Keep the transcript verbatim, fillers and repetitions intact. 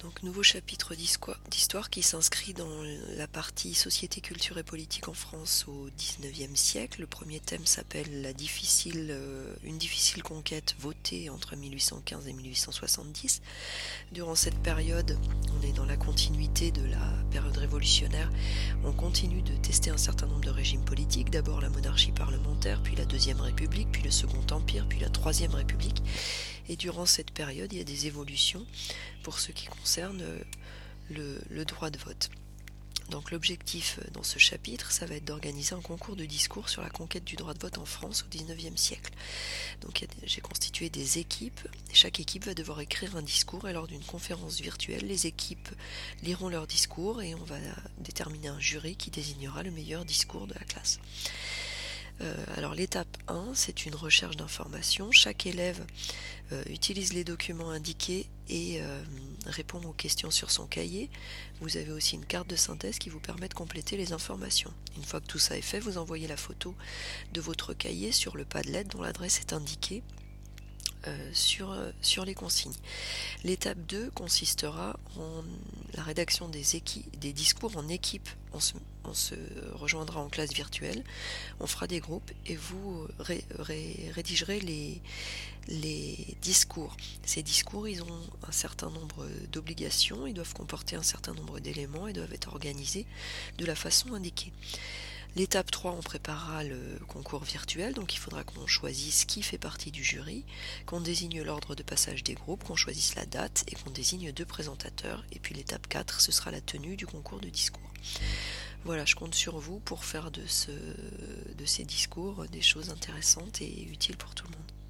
Donc nouveau chapitre d'histoire qui s'inscrit dans la partie société, culture et politique en France au dix-neuvième siècle. Le premier thème s'appelle la difficile, euh, une difficile conquête votée entre mille huit cent quinze et mille huit cent soixante-dix. Durant cette période, on est dans la continuité de la période révolutionnaire. On continue de tester un certain nombre de régimes politiques, d'abord la monarchie parlementaire, puis la Deuxième République, puis le Second Empire, puis la Troisième République. Et durant cette période, il y a des évolutions pour ce qui concerne le, le droit de vote. Donc l'objectif dans ce chapitre, ça va être d'organiser un concours de discours sur la conquête du droit de vote en France au dix-neuvième siècle. Donc j'ai constitué des équipes, et chaque équipe va devoir écrire un discours, et lors d'une conférence virtuelle, les équipes liront leur discours et on va déterminer un jury qui désignera le meilleur discours de la classe. Euh, alors l'étape un, c'est une recherche d'informations. Chaque élève euh, utilise les documents indiqués et euh, répond aux questions sur son cahier. Vous avez aussi une carte de synthèse qui vous permet de compléter les informations. Une fois que tout ça est fait, vous envoyez la photo de votre cahier sur le Padlet dont l'adresse est indiquée euh, sur, euh, sur les consignes. L'étape deux consistera en la rédaction des, équipes, des discours en équipe. On se, on se rejoindra en classe virtuelle, on fera des groupes et vous ré, ré, rédigerez les, les discours. Ces discours, ils ont un certain nombre d'obligations, ils doivent comporter un certain nombre d'éléments et doivent être organisés de la façon indiquée. L'étape trois, on préparera le concours virtuel, donc il faudra qu'on choisisse qui fait partie du jury, qu'on désigne l'ordre de passage des groupes, qu'on choisisse la date et qu'on désigne deux présentateurs. Et puis l'étape quatre, ce sera la tenue du concours de discours. Voilà, je compte sur vous pour faire de, ce, de ces discours des choses intéressantes et utiles pour tout le monde.